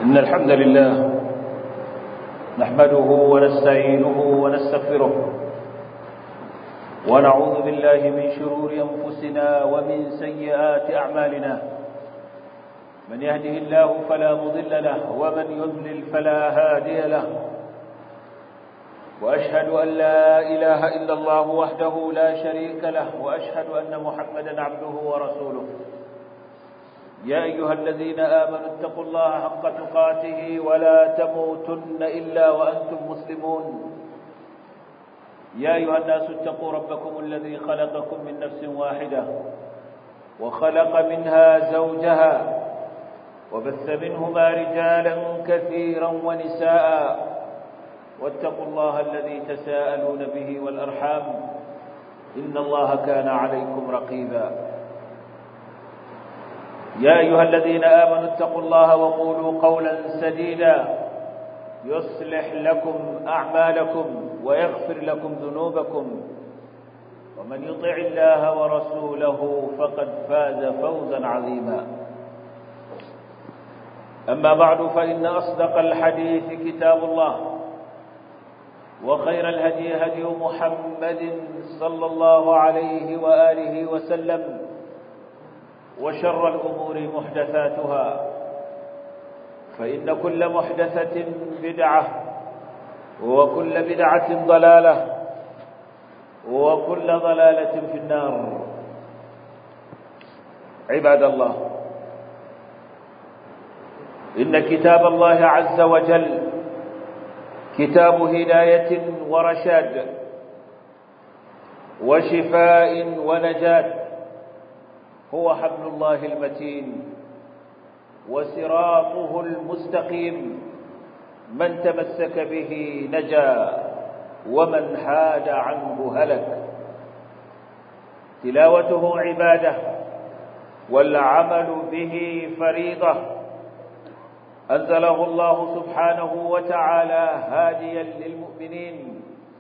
إن الحمد لله نحمده ونستعينه ونستغفره ونعوذ بالله من شرور أنفسنا ومن سيئات أعمالنا. من يهده الله فلا مضل له ومن يضلل فلا هادي له، وأشهد أن لا إله إلا الله وحده لا شريك له، وأشهد أن محمدا عبده ورسوله. يا أيها الذين آمنوا اتقوا الله حق تقاته ولا تموتن إلا وأنتم مسلمون. يا أيها الناس اتقوا ربكم الذي خلقكم من نفس واحدة وخلق منها زوجها وبث منهما رجالا كثيرا ونساء، واتقوا الله الذي تساءلون به والأرحام إن الله كان عليكم رقيبا. يا أيها الذين آمنوا اتقوا الله وقولوا قولا سديدا يصلح لكم أعمالكم ويغفر لكم ذنوبكم، ومن يطع الله ورسوله فقد فاز فوزا عظيما. أما بعد، فإن أصدق الحديث كتاب الله، وخير الهدي هدي محمد صلى الله عليه وآله وسلم، وشر الأمور محدثاتها، فإن كل محدثة بدعة، وكل بدعة ضلالة، وكل ضلالة في النار. عباد الله، إن كتاب الله عز وجل كتاب هداية ورشاد وشفاء ونجاة، هو حبل الله المتين وصراطه المستقيم، من تمسك به نجا ومن حاد عنه هلك. تلاوته عبادة والعمل به فريضة، أنزله الله سبحانه وتعالى هاديا للمؤمنين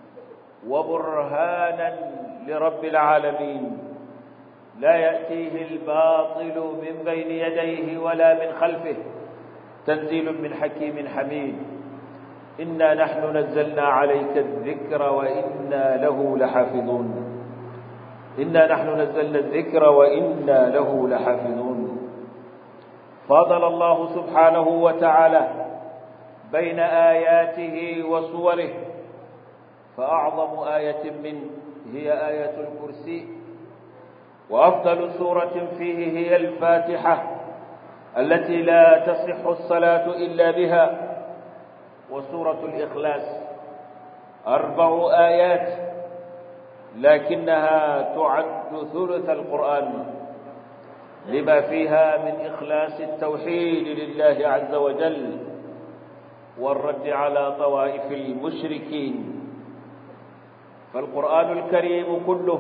وبرهانا لرب العالمين، لا يأتيه الباطل من بين يديه ولا من خلفه، تنزيل من حكيم حميد. إنا نحن نزلنا عليك الذكر وإنا له لحافظون. إنا نحن نزلنا الذكر وإنا له لحافظون. فضل الله سبحانه وتعالى بين آياته وصوره، فأعظم آية منه هي آية الكرسي، وأفضل سورة فيه هي الفاتحة التي لا تصح الصلاة إلا بها، وسورة الإخلاص 4 آيات لكنها تعد ثلث القرآن، لما فيها من إخلاص التوحيد لله عز وجل والرد على طوائف المشركين. فالقرآن الكريم كله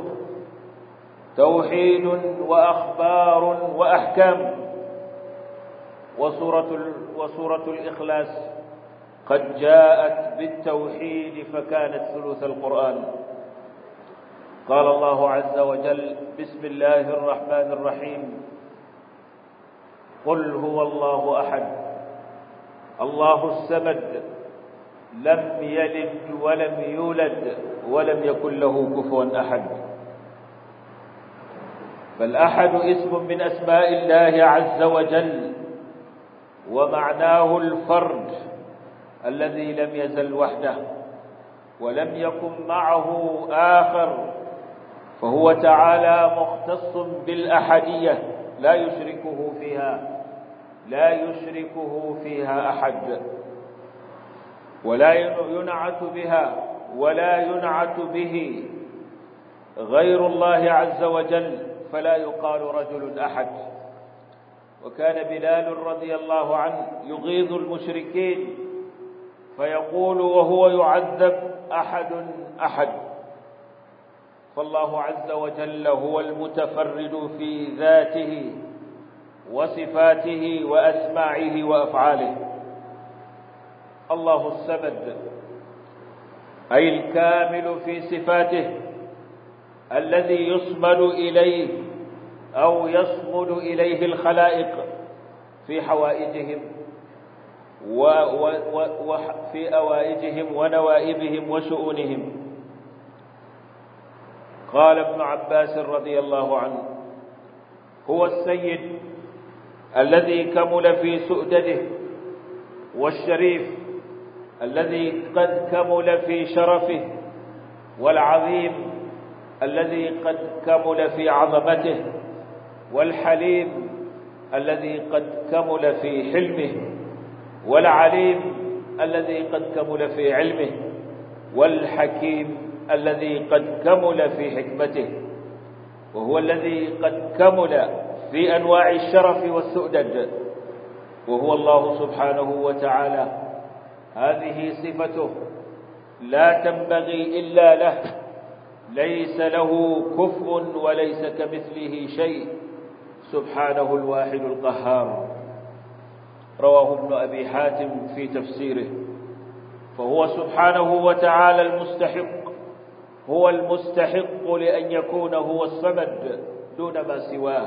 توحيد وأخبار وأحكام، وسورة الإخلاص قد جاءت بالتوحيد فكانت ثلث القرآن. قال الله عز وجل: بسم الله الرحمن الرحيم: قل هو الله أحد الله الصمد لم يلد ولم يولد ولم يكن له كفوا أحد. فالأحد اسم من أسماء الله عز وجل، ومعناه الفرد الذي لم يزل وحده ولم يكن معه آخر، فهو تعالى مختص بالأحدية لا يشركه فيها أحد، ولا ينعت بها ولا ينعت به غير الله عز وجل، فلا يقال رجل أحد. وكان بلال رضي الله عنه يغيظ المشركين فيقول وهو يعذب: أحد أحد. فالله عز وجل هو المتفرد في ذاته وصفاته وأسماعه وأفعاله. الله الصمد أي الكامل في صفاته، الذي يصمد إليه أو يصمد إليه الخلائق في حوائجهم وفي أوائجهم ونوائبهم وشؤونهم. قال ابن عباس رضي الله عنه: هو السيد الذي كمل في سؤدده، والشريف الذي قد كمل في شرفه، والعظيم الذي قد كمل في عظمته، والحليم الذي قد كمل في حلمه، والعليم الذي قد كمل في علمه، والحكيم الذي قد كمل في حكمته، وهو الذي قد كمل في أنواع الشرف والسؤدد، وهو الله سبحانه وتعالى. هذه صفته لا تنبغي إلا له، ليس له كفء وليس كمثله شيء، سبحانه الواحد القهار. رواه ابن أبي حاتم في تفسيره. فهو سبحانه وتعالى المستحق، هو المستحق لأن يكون هو الصمد دون ما سواه،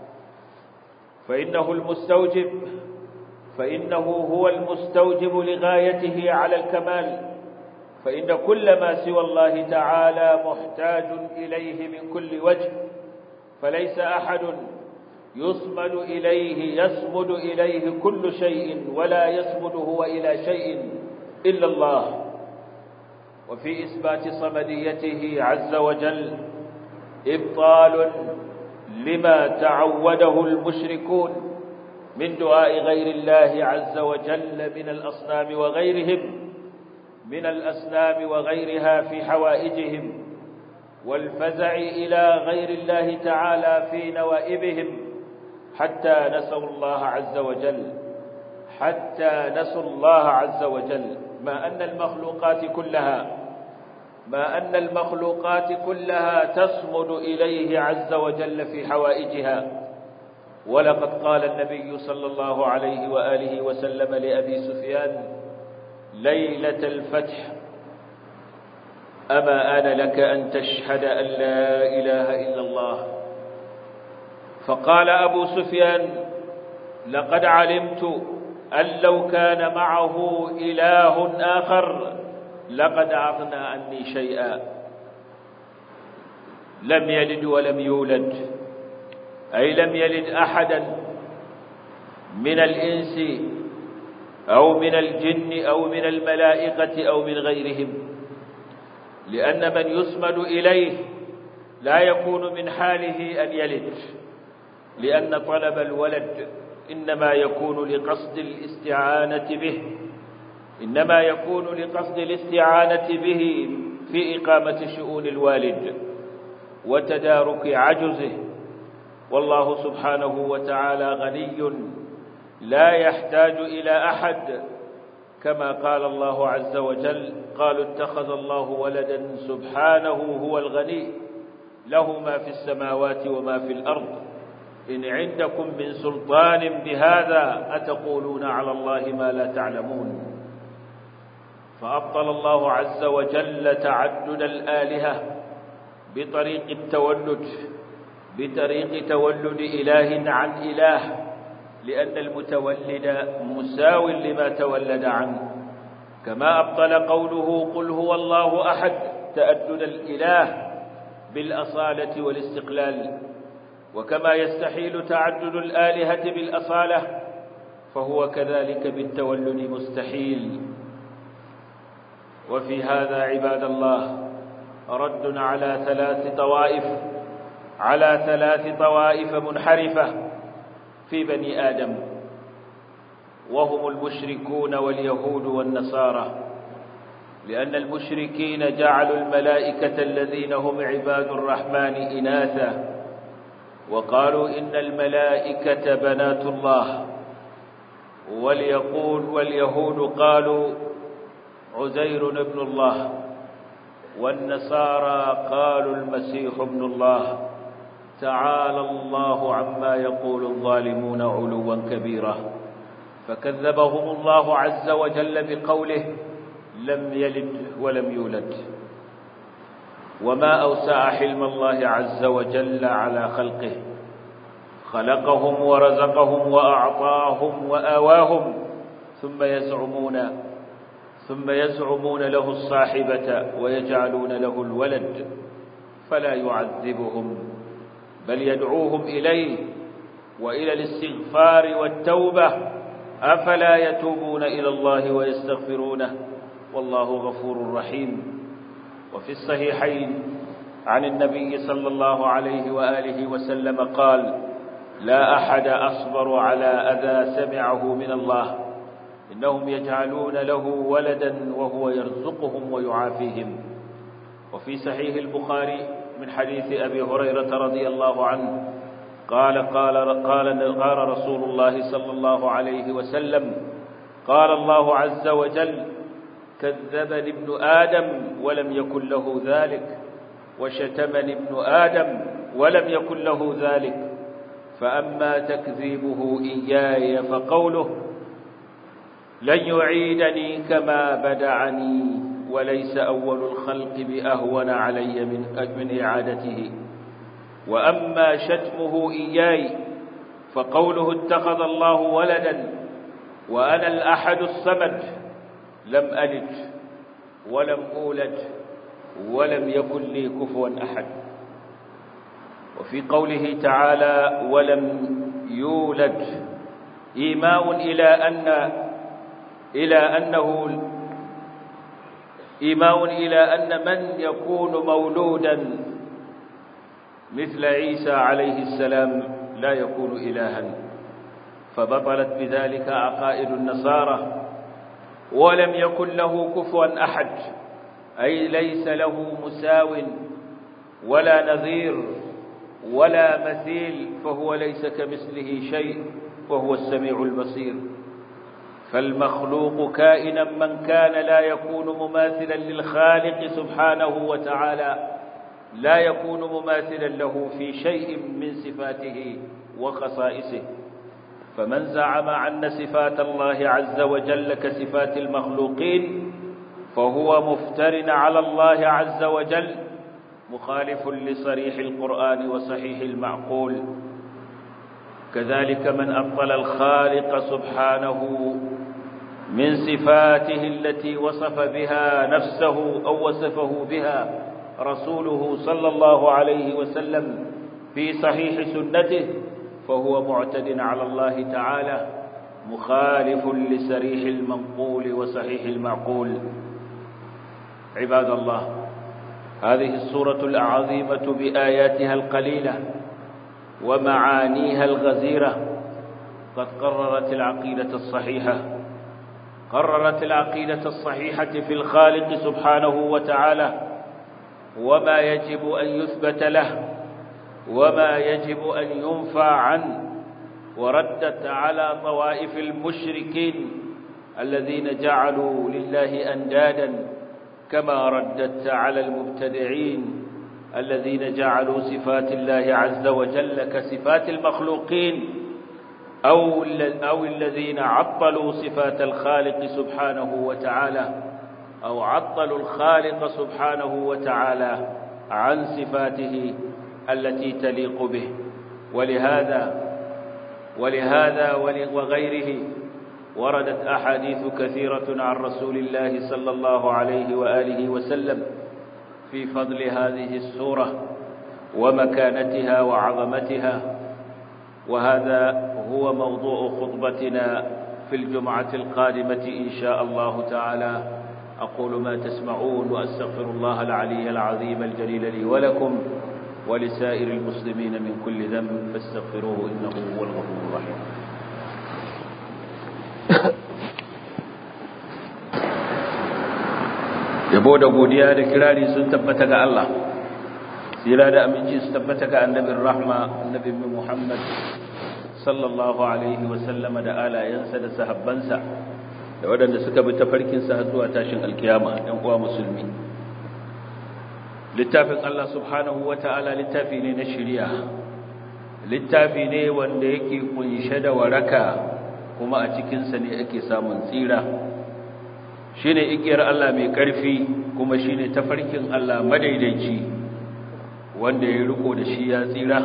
فإنه هو المستوجب لغايته على الكمال، فإن كل ما سوى الله تعالى محتاج إليه من كل وجه، فليس أحد يصمد إليه كل شيء، ولا يصمد هو إلى شيء إلا الله. وفي إثبات صمديته عز وجل إبطال لما تعوده المشركون من دعاء غير الله عز وجل من الأصنام وغيرها في حوائجهم، والفزع إلى غير الله تعالى في نوائبهم، حتى نسوا الله عز وجل، ما أن المخلوقات كلها تصمد إليه عز وجل في حوائجها. ولقد قال النبي صلى الله عليه وآله وسلم لأبي سفيان ليلة الفتح: أما آن لك أن تشهد أن لا إله إلا الله؟ فقال أبو سفيان: لقد علمت أن لو كان معه إله آخر لقد أغنى عني شيئا. لم يلد ولم يولد، أي لم يلد أحدا من الإنس أو من الجن أو من الملائكة أو من غيرهم، لأن من يسمد إليه لا يكون من حاله أن يلد، لأن طلب الولد إنما يكون لقصد الاستعانة به في إقامة شؤون الوالد وتدارك عجزه. والله سبحانه وتعالى غني لا يحتاج إلى أحد، كما قال الله عز وجل: قالوا اتخذ الله ولدا سبحانه هو الغني له ما في السماوات وما في الأرض إن عندكم من سلطان بهذا أتقولون على الله ما لا تعلمون. فأبطل الله عز وجل تعدد الآلهة بطريق تولد إله عن إله، لأن المتولد مساو لما تولد عنه، كما أبطل قوله: قل هو الله أحد، تأدد الإله بالأصالة والاستقلال. وكما يستحيل تعدد الآلهة بالأصالة، فهو كذلك بالتولد مستحيل. وفي هذا عباد الله رد على ثلاث طوائف منحرفة في بني آدم، وهم المشركون واليهود والنصارى. لأن المشركين جعلوا الملائكة الذين هم عباد الرحمن إناثا، وقالوا إن الملائكة بنات الله. واليهود قالوا عزير ابن الله، والنصارى قالوا المسيح ابن الله. تعالى الله عما يقول الظالمون علوا كبيرا. فكذبهم الله عز وجل بقوله: لم يلد ولم يولد. وما أوسع حلم الله عز وجل على خلقه، خلقهم ورزقهم وأعطاهم وآواهم، ثم يزعمون له الصاحبة ويجعلون له الولد فلا يعذبهم بل يدعوهم إليه وإلى الاستغفار والتوبة أفلا يتوبون إلى الله ويستغفرونه والله غفور رحيم. وفي الصحيحين عن النبي صلى الله عليه وآله وسلم قال: لا أحد أصبر على أذى سمعه من الله إنهم يجعلون له ولدا وهو يرزقهم ويعافيهم. وفي صحيح البخاري من حديث أبي هريرة رضي الله عنه قال رسول الله صلى الله عليه وسلم: قال الله عز وجل: كذبني ابن آدم ولم يكن له ذلك، وشتمني ابن آدم ولم يكن له ذلك، فأما تكذيبه إياي فقوله: لن يعيدني كما بدعني وليس أول الخلق بأهون علي من إعادته. وأما شتمه إياي فقوله: اتخذ الله ولدا وأنا الأحد الصمد لم ألد ولم أولد ولم يكن لي كفوا أحد. وفي قوله تعالى: ولم يولد إيماء إلى أن من يكون مولودا مثل عيسى عليه السلام لا يكون إلها، فبطلت بذلك عقائد النصارى. ولم يكن له كفوا أحد أي ليس له مساو ولا نظير ولا مثيل، فهو ليس كمثله شيء وهو السميع البصير. فالمخلوق كائنا من كان لا يكون مماثلا للخالق سبحانه وتعالى، لا يكون مماثلا له في شيء من صفاته وخصائصه. فمن زعم أن صفات الله عز وجل كصفات المخلوقين فهو مفتر على الله عز وجل، مخالف لصريح القرآن وصحيح المعقول. كذلك من أبطل الخالق سبحانه من صفاته التي وصف بها نفسه أو وصفه بها رسوله صلى الله عليه وسلم في صحيح سنته، فهو معتد على الله تعالى، مخالف لصريح المنقول وصحيح المعقول. عباد الله، هذه السورة العظيمة بآياتها القليلة ومعانيها الغزيرة قد قررت العقيدة الصحيحة في الخالق سبحانه وتعالى، وما يجب أن يثبت له وما يجب أن ينفى عنه، وردت على طوائف المشركين الذين جعلوا لله أندادا، كما ردت على المبتدعين الذين جعلوا صفات الله عز وجل كصفات المخلوقين، أو الذين عطلوا صفات الخالق سبحانه وتعالى، أو عطلوا الخالق سبحانه وتعالى عن صفاته التي تليق به. ولهذا وغيره وردت أحاديث كثيرة عن رسول الله صلى الله عليه وآله وسلم في فضل هذه السورة ومكانتها وعظمتها، وهذا هو موضوع خطبتنا في الجمعة القادمة إن شاء الله تعالى. أقول ما تسمعون وأستغفر الله العلي العظيم الجليل لي ولكم ولسائر المسلمين من كل ذنب فاستغفروه إنه هو الغفور الرحيم. yabo da godiya da kirari sun tabbata ga Allah, tsira da aminci su tabbata ga annabin rahma, annabin Muhammad sallallahu alaihi wa sallama, da alayensa da sahabbansa da waɗanda suka bi tafarkinsa har zuwa tashin alkiyama. ɗan uwa musulmi, littafin Allah subhanahu wa ta'ala littafi ne na shari'a, littafi ne wanda yake kunshe da waraka, kuma a cikinsa ne ake samun tsira. shine igiyar Allah mai ƙarfi, kuma shine tafarkin Allah madaidaici, wanda ya riko da shi ya tsira,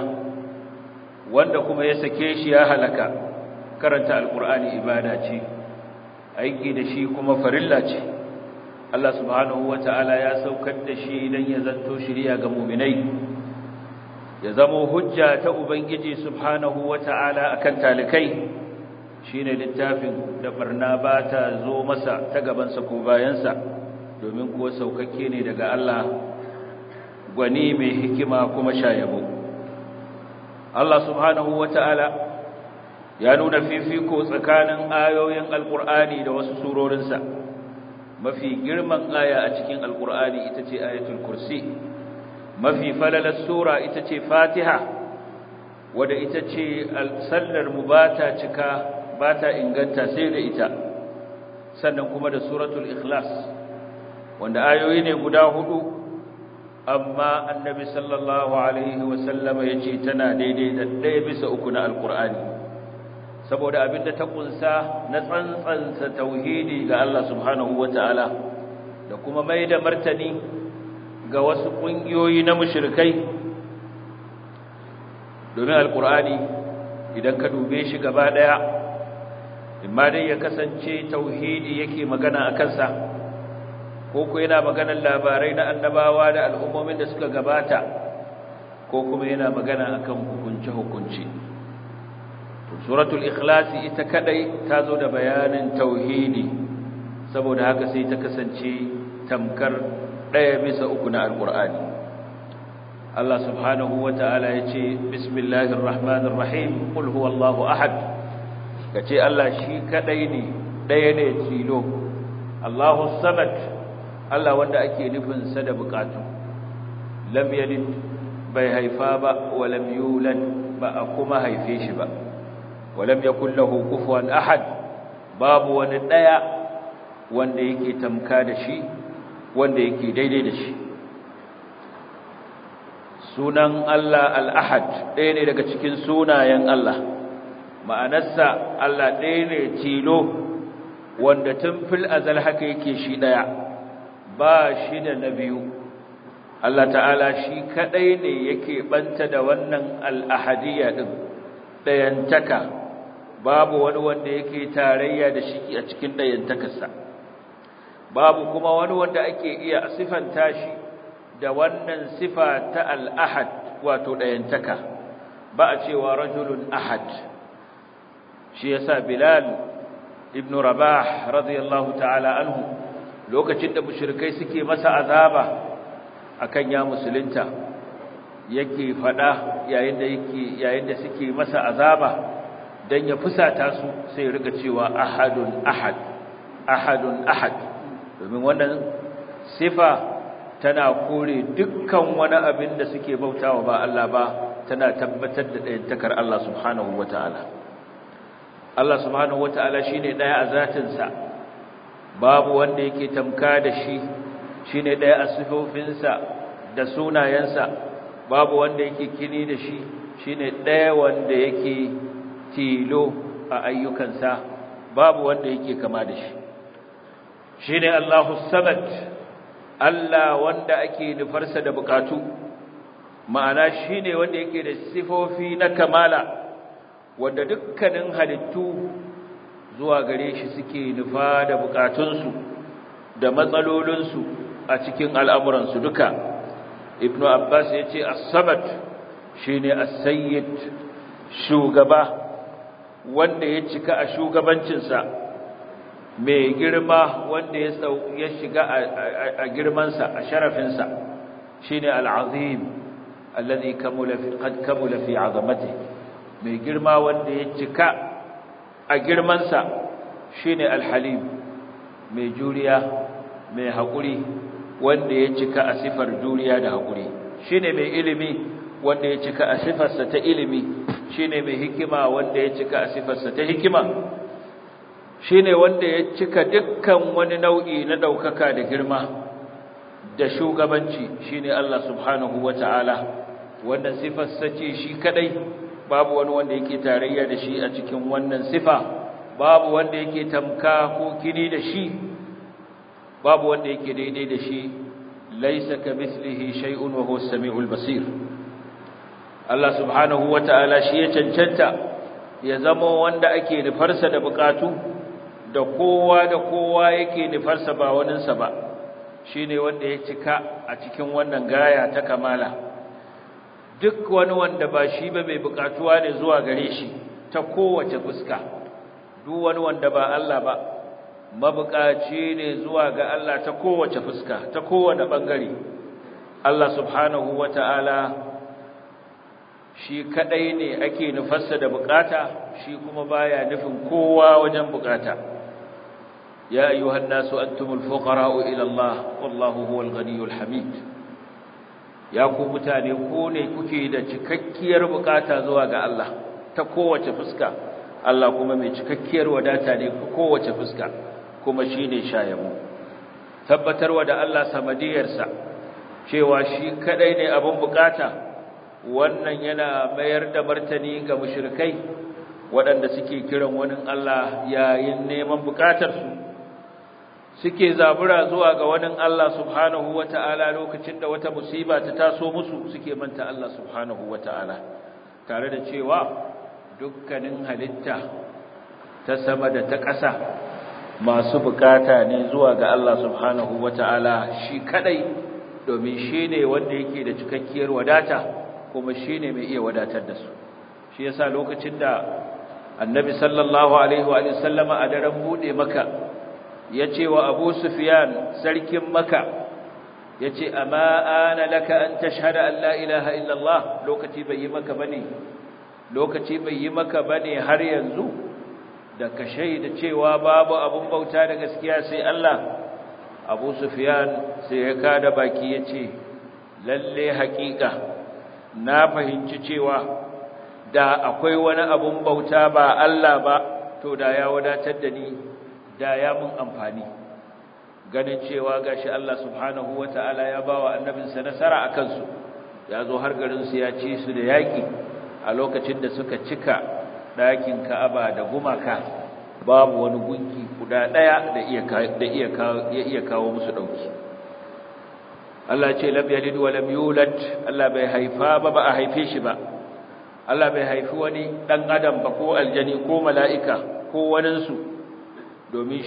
wanda kuma ya sake shi ya halaka. Karanta alkur'ani ibada ce, aiki da shi kuma farilla ce. Allah subhanahu wata'ala ya saukar da shi dan ya zanto shiriya ga mu'minai, ya zamo hujja ta ubangiji subhanahu wata'ala akan talikai. Shine littafin da barna ba ta zo masa ta gabansa ko bayansa, domin kuwa saukakke ne daga Allah, gwani mai hikima kuma shayabo. Allah subhanahu wata'ala ya nuna fifiko tsakanin ayoyin alkur'ani da wasu surorinsa. Mafi girman aya a cikin alkur'ani ita ce ayatul kursi, mafi falalar sura ita ce fatiha, wadda ita ce sallar mu ba ta cika ba ta inganta sai da ita, sannan kuma da suratul ikhlas, wanda ayoyi ne guda 4, amma annabi sallallahu alaihi wasallama ya ce tana daidai da 1/3 na alkur'ani, saboda abinda ta kunsa na tsantsanta tauhidi ga Allah subhanahu wataala da kuma mai da martani ga wasu ƙungiyoyi na mushrikai. Domin alkur'ani idan ka dube shi gaba daya, imma dai ya kasance tauhidi yake magana a kansa, ko ko yana maganar labarai na annabawa da al'ummomin da suka gabata, ko kuma yana magana akan hukunce-hukunce. Suratul ikhlas ita kadai ta zo da bayanin tauhidi, saboda haka sai ta kasance tamkar 1/3 na alqur'ani. Allah subhanahu wata'ala yace bismillahir rahmanir rahim, qul huwallahu ahad. Kace Allah shi kadai ne, daya ne tilo. Allahu samad, Allah wanda ake nufin sa da bukatu. Lam yalid, bai haifa ba, wa lam yulad, ba a kuma haife shi ba. Wa lam yakul lahu kufuwan ahad, babu wani daya wanda yake tamka da shi, wanda yake daidai da shi. Sunan Allah al-ahad ɗaya ne daga cikin sunayen Allah. Ma'anarsa Allah ɗaya ne tilo, wanda tun fil azal haka yake shi ɗaya, ba shi da na biyu. Allah ta'ala shi kaɗai ne yake ɓanta da wannan al'ahadiyya ɗin, ɗayantaka, babu wani wanda yake tarayya da shi a cikin ɗayantakarsa. Babu kuma wani wanda ake iya sifanta shi da wannan sifa ta al'ahad, wato ɗayantaka, ba a cewa rajulun ahad. Shi yasa Bilal ibn Rabah radiyallahu ta'ala anhu, lokacin da mushrikai suke masa azaba akan ya musulunta, yake fada yayin da suke masa azaba dan ya fusata su, sai ya rika cewa ahadun ahad, ahadun ahad, domin wannan sifa tana kore dukkan wani abin da suke bautawa ba Allah ba, tana tabbatar da ɗayantakar Allah subhanahu wataala. Allah subhanahu wataala shine ɗaya a zatinsa, babu wanda yake tamka da shi, shine ɗaya a sifofinsa da sunayensa, babu wanda yake kini da shi, shine ɗaya wanda yake tilo a ayyukansa, babu wanda yake kama da shi. Shine Allahu samad, Allah wanda ake nufarsa da bukatu, ma'ana shine wanda yake da sifofi na kamala, wanda dukkanin halittu zuwa gare shi suke nufa da bukatunsu da matsalolinsu a cikin al'amuransu duka. Ibn Abbas ya ce as-samad shine as-sayyid, shugaba wanda ya cika a shugabancinsa, mai girma wanda ya shiga a girmansa, a sharafinsa, shine al-azim alladhi qad kamula fi 'azamatihi, mai girma wanda ya cika a girmansa, shine al-halim, mai juriya, mai haƙuri, wanda ya cika a sifar juriya da haƙuri, shine mai ilimi wanda ya cika a sifarsa ta ilimi, shine mai hikima wanda ya cika a sifarsa ta hikima, shine wanda ya cika dukkan wani nau'i na daukaka da girma da shugabanci, shine Allah subhanahu wataala. Wannan sifarsa ce shi kadai, babu wani wanda yake tarayya da shi a cikin wannan sifa, babu wanda yake tamka ko kini da shi, babu wanda yake daidai da shi. Laysa kamithlihi shay'un wa huwa as-sami'ul basir. Allah subhanahu wata'ala shi ya cancanta ya zama wanda ake nufarsa da bukatu da kowa yake nufarsa ba waninsa ba shine wanda ya cika a cikin wannan gaya ta kamala. Duk wani wanda ba shi ba mai bukatuwa ne zuwa gare shi ta kowace fuska. Duk wani wanda ba Allah ba mabukaci ne zuwa ga Allah ta kowace fuska, ta kowane bangare. Allah subhanahu wata'ala shi kadai ne ake nufarsa da bukata, shi kuma baya nufin kowa wajen bukata. ya ayyuhan nasu antumul fuqara'u ila Allah wallahu huwal ghaniyyul hamid. Ya ku mutane, ku ne kuke da cikakkiyar bukata zuwa ga Allah ta kowace fuska. Allah kuma mai cikakkiyar wadata ne ta kowace fuska, kuma shine shayamu. Tabbatarwa da Allah samadiyarsa cewa shi kadai ne abin bukata, wannan yana mayar da martani ga mushrikai waɗanda suke kiran wani Allah yayin neman bukatarsu, suke zabura zuwa ga wani Allah subhanahu wata'ala lokacin da wata musiba ta taso musu, suke manta Allah subhanahu wata'ala, tare da cewa dukkanin halitta ta sama da ta ƙasa masu bukata ne zuwa ga Allah subhanahu wata'ala shi kadai, domin shi ne wanda yake da cikakkiyar wadata, kuma shi ne mai iya wadatar da su. Shi yasa lokacin da annabi sallallahu alaihi wa sallama a daren bude Makka ya ce wa Abu Sufyan sarkin Makka, ya ce amma ana laka an tashhada an la ilaha illallah, lokaci bai yi maka bane har yanzu da ka shaida cewa babu abun bauta da gaskiya sai Allah. Abu Sufyan sai ya kada baki ya ce, lalle haƙiƙa na fahimci cewa da akwai wani abun bauta ba Allah ba, to da ya wadatar da ni, da ya mun amfani. Ganin cewa gashi Allah subhanahu wata'ala ya bawa annabinsa nasara akan su, ya zo har garin su ya ci su da yaki a lokacin da suka cika ɗakin Ka'aba da gumaka, babu wani gunki guda daya da iya kawo musu dauki. Allah ce lam yalid wa lam yulad, Allah bai haifa ba a haife shi ba. Allah bai haifi wani dan adam ba, ko aljani ko mala'ika ko waninsu, domin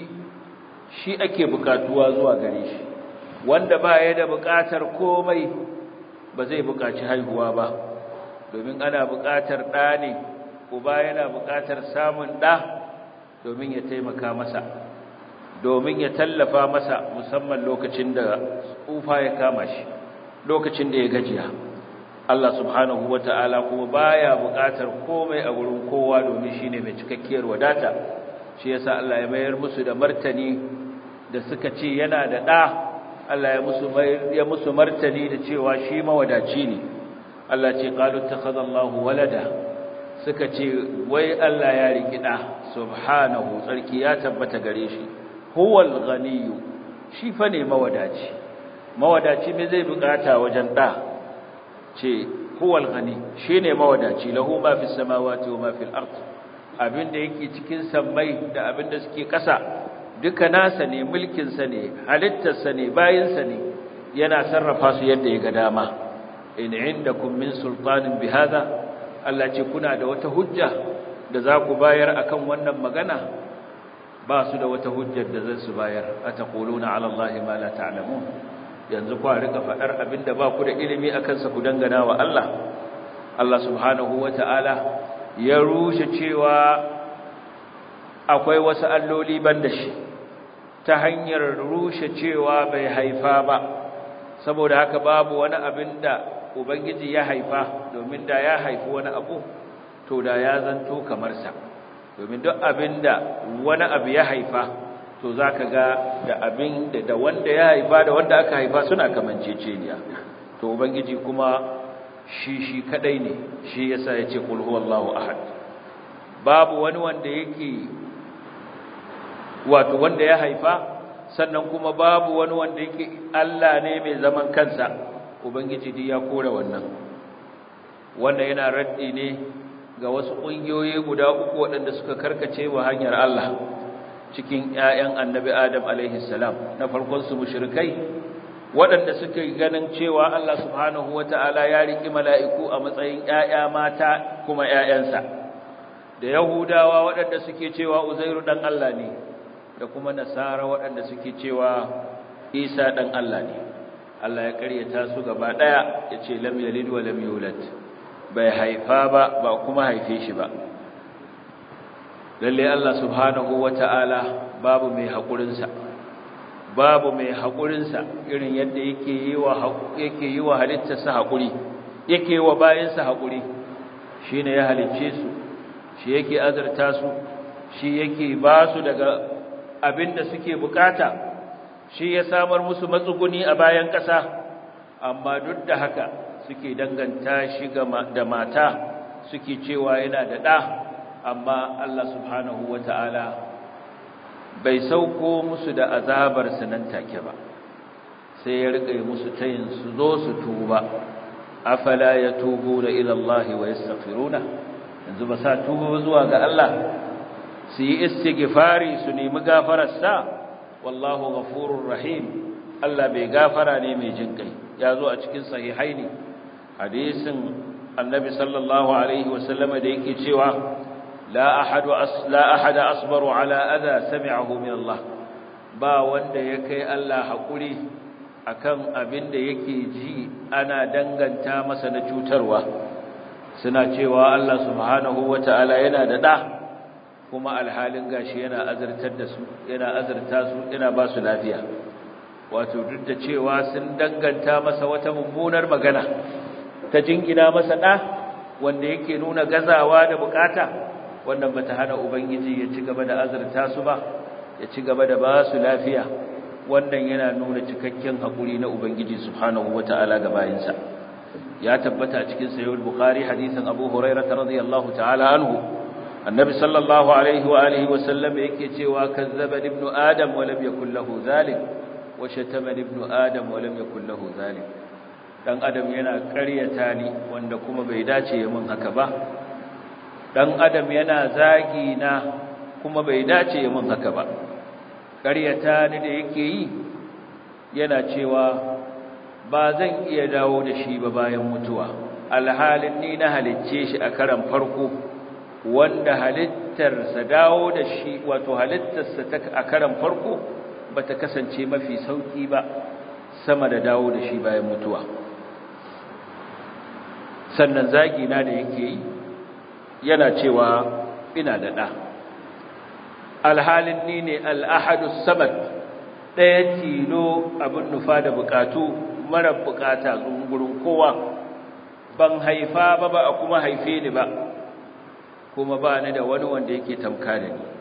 shi ake bukatuwa zuwa gare shi. Wanda ba ya da bukatar komai ba zai bukaci haihuwa ba, domin ana bukatar ɗa ne, uba yana bukatar samun ɗa domin ya taimaka masa, domin ya tallafa masa, musamman lokacin da tsufa ya kama shi, lokacin da ya gajiya. Allah subhanahu wata'ala kuma baya buƙatar komai a gurin kowa, domin shine mai cikakkiyar wadata. Shi yasa Allah ya mayar musu da martani da suka ce yana da ɗa. Allah ya musu martani da cewa shi mawadaci ne. Allah ce qalu takhadallahu walada, suka ce wai Allah ya riki ɗa. Subhanahu, tsarki ya tabbata gare shi. Huwal ghaniyyu, shi fa ne mawadaci. Mawadaci me zai buƙata wajen ɗa? Ce huwal ghani, shine mawadaci, lahu ma fis samawati wa ma fil ard. Abinda yake cikin sammai da abinda suke ƙasa duka nasa ne, mulkin sa ne, halittar sa ne, bayin sa ne, yana sarrafa su yadda ya ga dama. In indakum min sultanin bihadha, Allah ce kuna da wata hujja da za ku bayar akan wannan magana? Ba su da wata hujjar da zan su bayar. Ataquluna ala Allahi ma la ta'lamun. Yanzu kwa rika faɗar abinda ba ku da ilimi akan sa ku dangana wa Allah. Allah subhanahu wata'ala ya rushe cewa akwai wasu alloli banda shi, ta hanyar rushe cewa bai haifa ba. Saboda haka babu wani abinda Ubangiji ya haifa, domin da ya haifi wani abu to da ya zanto kamar sa. Domin duk abinda wani abu ya haifa, to zaka ga da abin da wanda ya haifa da wanda aka haifa suna kamanceceniya. To Ubangiji kuma shi kadai ne, shi yasa yace qul huwallahu ahad. Babu wani wanda yake wato wanda ya haifa, sannan kuma babu wani wanda yake Allah ne mai zaman kansa. Ubangiji dai ya kore wannan yana raddi ne ga wasu ƙungiyoyi guda uku waɗanda suka karkace wa hanyar Allah cikin ƴaƴan Annabi Adam alaihi salam. Na farkon su mushrikai, waɗanda suka ganin cewa Allah subhanahu wataala ya riki mala'iku a matsayin ƴaƴa mata kuma ƴaƴansa. da yahudawa waɗanda suke cewa uzairu dan Allah ne da kuma nasara waɗanda suke cewa isa dan Allah ne Allah ya ƙaryata su gaba daya yace lam yalid wa lam yulad bai haifa ba ba kuma haife shi ba lalle Allah subhanahu wataala babu mai hakurin sa irin yadda yake yi wa halittarsa hakuri yake yi wa bayinsa hakuri shine ya halicce su shi yake azurta su shi yake ba su daga abinda suke bukata shi ya samar musu matsuguni a bayan ƙasa amma duk da haka suke danganta shi da mata suke cewa yana da ɗa amma Allah subhanahu wata'ala bai sauko musu da azabar nan take ba sai ya rika musu tayin su zo su tuba afala yatubuna ila Allah wa yastaghfiruna yanzu ba sa tuba zuwa ga Allah su yi istighfari su nemi gafararsa wallahu ghafurur rahim Allah bai gafara ne mai jin kai yazo a cikin sahihaini hadisin annabi sallallahu alaihi wasallam da yake cewa la ahada asbaru ala adha sami'ahu min Allah ba wanda ya kai Allah hakuri akan abin da yake ji ana danganta masa na cutarwa suna cewa Allah subhanahu wataala yana da da kuma alhalin gashi yana azurta su yana ba su lafiya wato duk da cewa sun danganta masa wata mummunar magana ta jingina masa da wanda yake nuna gazawa da bukata wannan bata hana ubangiji ya ci gaba da azurta su ba ya ci gaba da ba su lafiya wannan yana nuna cikakken hakuri na ubangiji subhanahu wataala ga bayinsa ya tabbata a cikin sahih al-bukhari hadisin abu hurairah radiyallahu ta'ala anhu annabi sallallahu alaihi wa alihi wa sallam yake cewa kazzaba ibnu adam wa lam yakul lahu zalik wa shatama ibnu adam wa lam yakul lahu zalik dan adam yana ƙaryata ni wanda kuma bai dace min haka ba dan adam yana zagi na kuma bai dace min haka ba ƙaryata ni da yake yi yana cewa ba zan iya dawo da shi ba bayan mutuwa alhalin ni na halicce shi a karan farko wanda halittarsa dawo da shi wato halittarsa a karan farko bata kasance mafi sauki ba sama da dawo da shi bayan mutuwa sannan zagi na da yake yi yana cewa ina da ɗa alhalin ni ne al-ahadus samad ɗaya tilo abin nufa da bukatu mara bukata zungurin kowa ban haifa ba a kuma haife ni ba kuma ba ni da wani wanda yake tamka da ni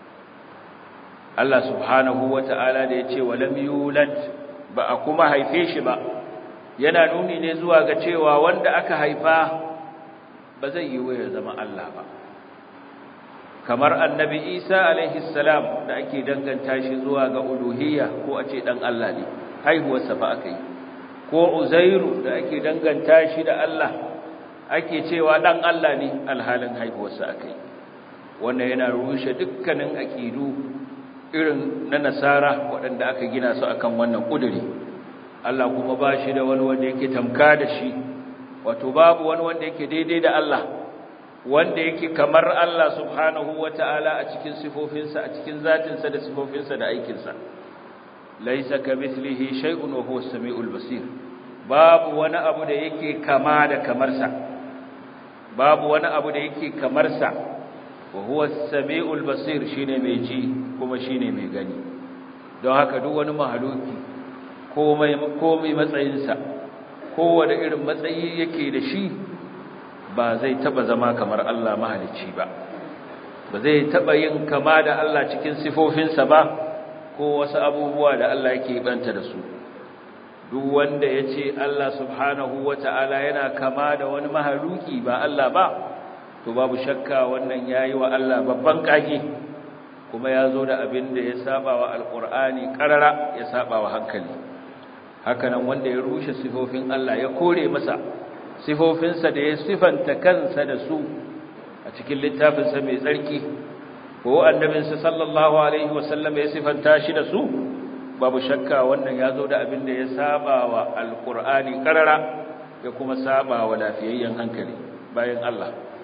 Allah subhanahu wata'ala da yace walam yulad ba a kuma haife shi ba yana nuni ne zuwa ga cewa wanda aka haifa ba zai yi ya zama Allah ba kamar annabi Isa alaihi salam da ake danganta shi zuwa ga uluhiyya ko a ce dan Allah ne haihuwarsa fa akai ko Uzairu da ake danganta shi da Allah ake cewa dan Allah ne alhalin haihuwarsa akai wannan yana rushe dukkanin akidu irin na nasara waɗanda aka gina su akan wannan kuduri Allah kuma ba shi da wani wanda yake tamka da shi wato babu wani wanda yake daidai da Allah wanda yake kamar Allah subhanahu wata'ala a cikin sifofinsa a cikin zatinsa da sifofinsa da aikinsa laysa kamithlihi shay'un wa huwa as-sami'ul basir babu wani abu da yake kama da kamarsa babu wani abu da yake kamarsa wa huwa as-sami'ul basir shine mai ji kuma shine mai gani don haka duk wani mahaluki komai matsayinsa kowane irin matsayi yake da shi ba zai taba zama kamar Allah mahalicci ba ba zai taba yin kama da Allah cikin sifofinsa ba ko wasu abubuwa da Allah yake banta da su duk wanda yace Allah subhanahu wata'ala yana kama da wani mahaluki ba Allah ba to babu shakka wannan yayi wa Allah babban kage kuma yazo da abin da ya saba wa alqur'ani qarara ya saba wa hankali hakanan wanda ya rushe sifofin Allah ya kore masa sifofinsa da ya sifanta kansa da su a cikin littafinsa mai tsarki ko annabinsa sallallahu alaihi wasallam ya sifanta shi da su babu shakka wannan ya zo da abin da ya saba wa alqur'ani karara ya kuma saba wa lafiyayyen hankali bayan Allah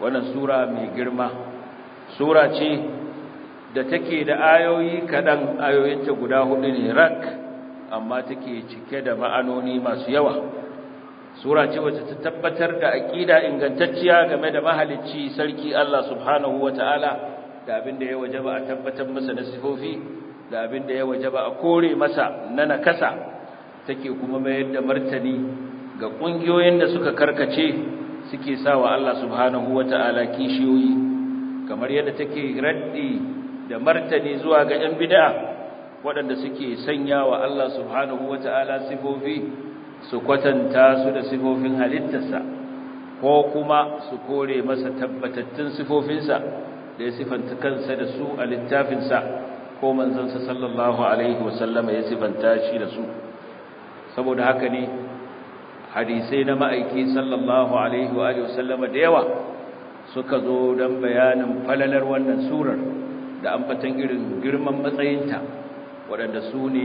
wannan sura mai girma, sura ce da take da ayoyi kaɗan, ayoyinta guda 4 ne rak, amma take cike da ma'anoni masu yawa. Sura ce wacce ta tabbatar da aqida ingantacciya game da mahalicci sarki Allah subhanahu wataala, da abin da ya wajaba a tabbatar masa da sifofi, da abin da ya wajaba a kore masa na nakasa. Take kuma mayar da martani ga kungiyoyin da suka karkace suke sawa Allah subhanahu wataala kishiyoyi, kamar yadda take raddi da martani zuwa ga ‘yan bid'a waɗanda suke sanya wa Allah subhanahu wataala sifofi su kwatanta su da sifofin halittarsa, ko kuma su kore masa tabbatattun sifofinsa da ya sifanta kansa da su a littafinsa ko manzansa sallallahu alaihi wasallama ya sifanta shi da su. Saboda haka ne hadisai na ma'aiki sallallahu alaihi wasallama da yawa suka zo don bayanin falalar wannan surar da ambatan irin girman matsayinta, waɗanda su ne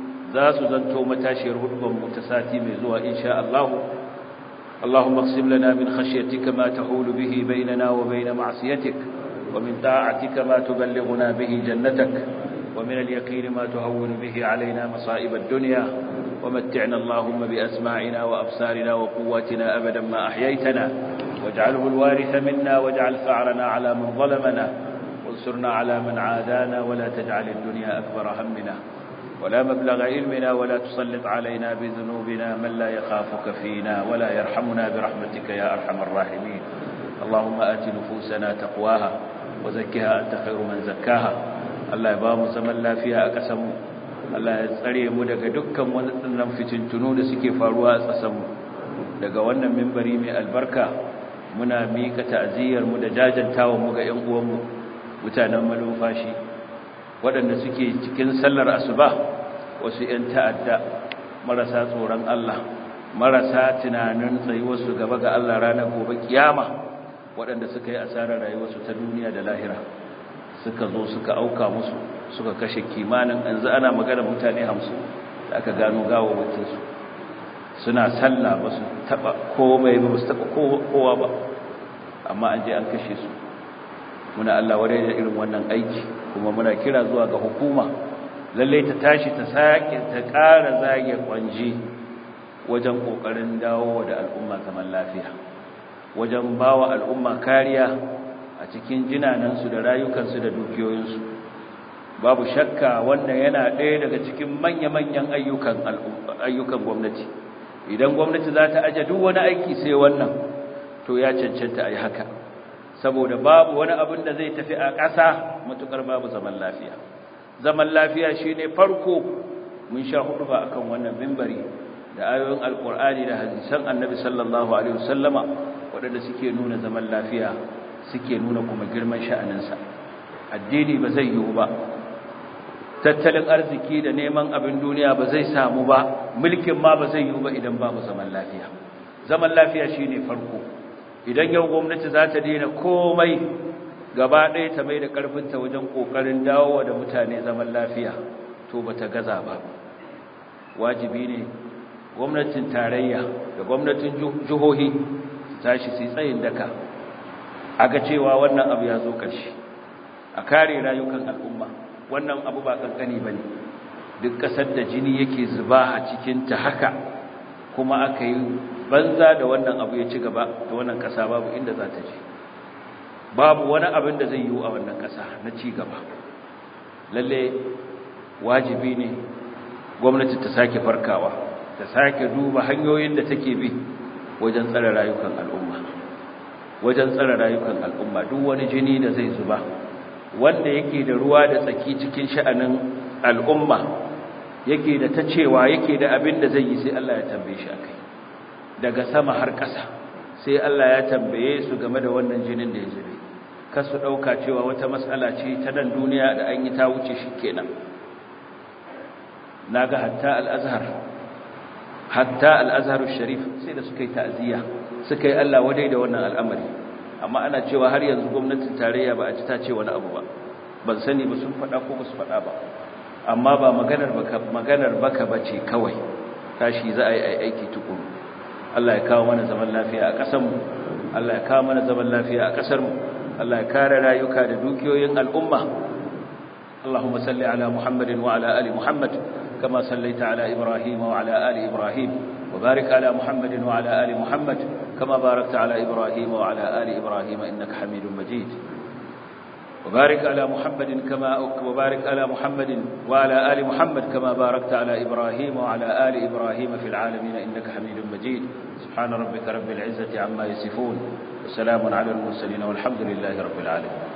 za su zanto matashiyar hudubanmu ta sati mai zuwa insha Allah. Allahumma aqsim lana min khashyatika ma tahulu bihi bainana wa bain ma'siyatik, wa min ta'atika ma tuballighuna bihi jannatak, wa min al-yaqin ma tuhawwinu bihi alayna masa'ib ad-dunya, wa mat'ina Allahumma bi asma'ina wa absarina wa quwwatina abadan ma ahyaytana, waj'alhu al-waritha minna waj'al tha'rana 'ala man zalamana وانصرنا على من عادانا ولا تجعل الدنيا أكبر همنا ولا مبلغ علمنا ولا تسلط علينا بذنوبنا من لا يخافك فينا ولا يرحمنا برحمتك يا أرحم الراحمين. اللهم آت نفوسنا تقواها وزكها أنت خير من زكاها. الله يبام زمن لا فيها أكسم الله يسري مدك دكا ونطنن فتنتنون سكي فاروا أسسم daga wannan minbari mai albarka muna mika ta'ziyar mu da jajantawa mu ga ƴan uwanmu mutanen malumfashi waɗanda suke cikin sallar asuba, wasu ‘yan ta'adda marasa tsoron Allah, marasa tunanin tsayuwarsu gaba ga Allah ranar gobe kiyama, waɗanda suka yi asarar rayuwarsu ta duniya da lahira, suka zo suka auka musu, suka kashe kimanin yanzu ana magana mutane 50 da aka gano gawawacinsu suna sallah, ba su taɓa komai ba, su taɓa kowa ba, amma an je an kashe su. Muna Allah wadai da irin wannan aiki, kuma muna kira zuwa ga hukuma lalle ta tashi ta sake ta ƙara zage kwanje wajen kokarin dawo da al'umma zaman lafiya, wajen bawa al'umma kariya a cikin jinanansu da rayukansu da dukiyoyinsu. Babu shakka wannan yana ɗaya daga cikin manya-manyan ayyukan gwamnati. Idan gwamnati za ta aje duk wani aiki sai wannan, to ya cancanta a yi haka, saboda babu wani abin da zai tafi a ƙasa matukar babu zaman lafiya. Zaman lafiya shine farko. Mun sha huduba akan wannan minbari da ayoyin alkur'ani da hadisan annabi sallallahu alaihi wasallama waɗanda suke nuna zaman lafiya, suke nuna kuma girman sha'aninsa. Addini ba zai yiwu ba, tattalin arziki da neman abin duniya ba zai samu ba, mulkin ma ba zai yiwu ba idan babu zaman lafiya. Zaman lafiya shine farko. Idan yau gwamnati za ta daina komai gaba ɗaya ta mai da ƙarfinta wajen ƙoƙarin dawowa da mutane zaman lafiya, to ba ta gaza ba. Wajibi ne gwamnatin tarayya da gwamnatin jihohi su tashi su tsayin daka, a ga cewa wannan abu ya zo ƙarshe, a kare rayukan al'umma. Wannan abu ba ƙanƙani ba ne. Duk ƙasar da jini yake zuba a cikinta haka, kuma aka yi banza da wannan abu ya ci gaba, da wannan ƙasa babu inda za ta je. Babu wani abin da zai yiwu a wannan ƙasa na ci gaba. Lalle wajibi ne gwamnati ta sake farkawa, ta sake duba hanyoyin da take bi wajen tsare rayukan al'umma. Wajen tsare rayukan al'umma, duk wani jini da zai zuba, wanda yake da ruwa da tsaki cikin sha'anin al'umma, yake da ta cewa, yake da abin da zai yi, sai Allah ya tambaye shi akai. Daga sama har ƙasa sai Allah ya tambaye su game da wannan jinin da ya zube. Kar su ɗauka cewa wata matsala ce ta nan duniya da an yi ta wuce shi kenan. Na ga hatta al'azhar sharif sai da suka yi ta'aziyya, suka yi Allah wadai da wannan al'amari, amma ana cewa har yanzu gwamnatin tarayya ba a ji ta ce wani abu ba. Ban sani ba sun faɗa ko ba su faɗa ba, amma ba maganar baka bace kawai, tashi za a yi aiki tukuru. Allah ya kawo mana zaman lafiya a ƙasarmu, Allah ya kawo mana zaman lafiya a kasar mu Allah ya kare rayuka da dukiyoyin al'umma Allahumma salli ala Muhammadin wa ala ali Muhammad kama sallaita ala Ibrahim wa ala ali Ibrahim wa barik ala Muhammadin wa ala ali Muhammad kama barakta ala Ibrahim wa ala ali Ibrahim innaka Hamidum Majid وبارك على محمد وبارك على محمد وعلى آل محمد كما باركت على إبراهيم وعلى آل إبراهيم في العالمين إنك حميد مجيد سبحان ربك رب العزة عما يصفون وسلام على المرسلين والحمد لله رب العالمين